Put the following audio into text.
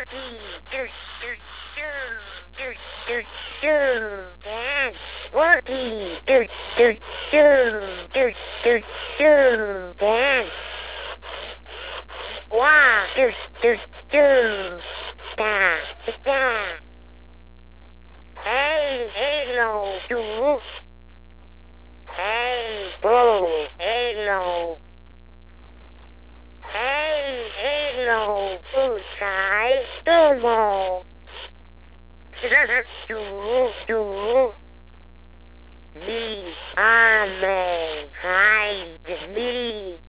Hey, hello, you. Hey, bro, hello. Hey, hello, ผู้ชายตัวโมจูมีอาเมนไฮมี